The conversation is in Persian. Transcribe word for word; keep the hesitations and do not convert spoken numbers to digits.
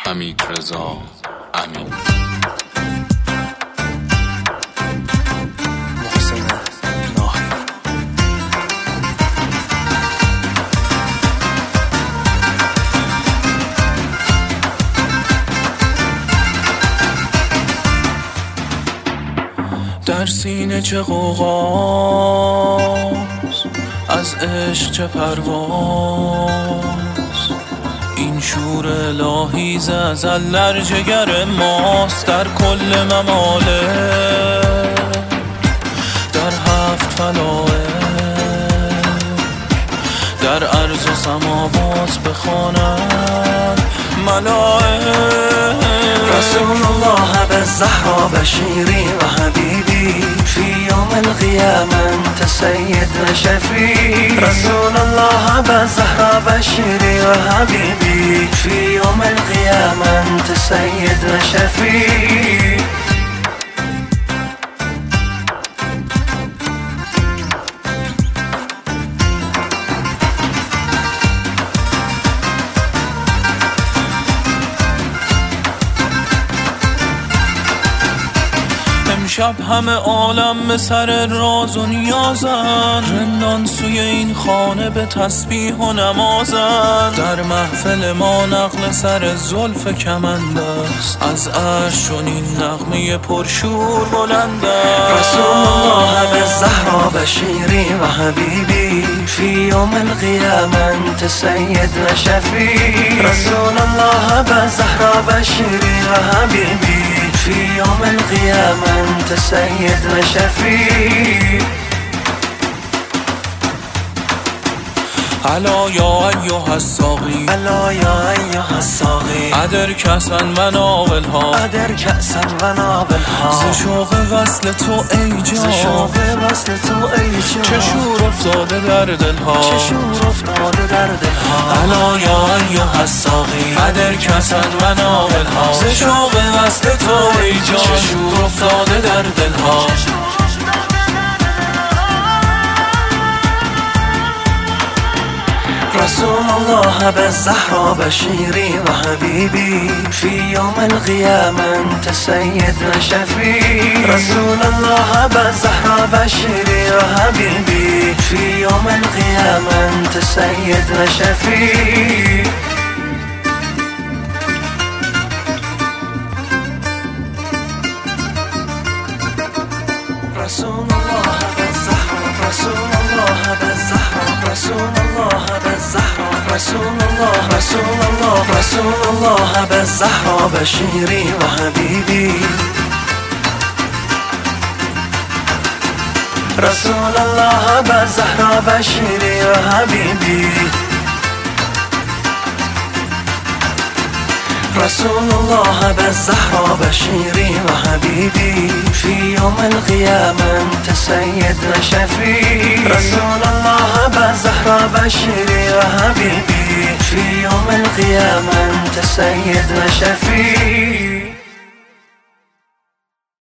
حمیدرضا امین. در سینه چه غوغاست، از عشق چه پرواز، این شور الهی ز ازل در جگر ماست. در کل ممالک در هفت فلائک در عرض و سماوات بخوانند ملائک. رسول الله بالزهرا بشيري وحبيبي في يوم القيامة انت سيدنا شفيع. رسول الله بالزهرا بشيري وحبيبي في يوم القيامة انت سيدنا شفيع. شب همه عالم به سر راز و نیازن، رندان سوی این خانه به تسبیح و نمازن. در محفل ما نقل سر زلف کمند است، از عرش چنین نغمه پرشور بلند است. رسول الله بالزهرا بشيري وحبيبي في يوم القيامة انت سيدنا شفيع. رسول الله بالزهرا بشيري وحبيبي في يوم القيامة انت سيدنا شفيع. الا یا ایها الساقی، الا یا ایها الساقی، ادر کأسا و ناولها، ادر کأسا و ناولها. ز شوق وصل تو ای جان، ز شوق وصل تو ای جان، چه شور افتاده در دلها، چه شور افتاده در دلها. الا یا ایها الساقی، ادر کأسا و ناولها، ز شوق وصل تو ای جان، چه شور افتاده در دلها. رسول الله بالزهرا بشيري وحبيبي في يوم القيامة انت سيدنا شفيع. رسول الله بالزهرا بشيري وحبيبي في يوم القيامة انت سيدنا شفيع. رسول الله بالزهرا، رسول الله بالزهرا، رسول الله بالزهرا، رسول الله، رسول الله، رسول الله بالزهرا بشيري وحبيبي. رسول الله بالزهرا بشيري وحبيبي. رسول الله بالزهرا بشيري وحبيبي في يوم القيامة انت سيدنا شفيع. رسول الله بالزهرا بشيري وحبيبي في يوم القيامة انت سيدنا شفيع.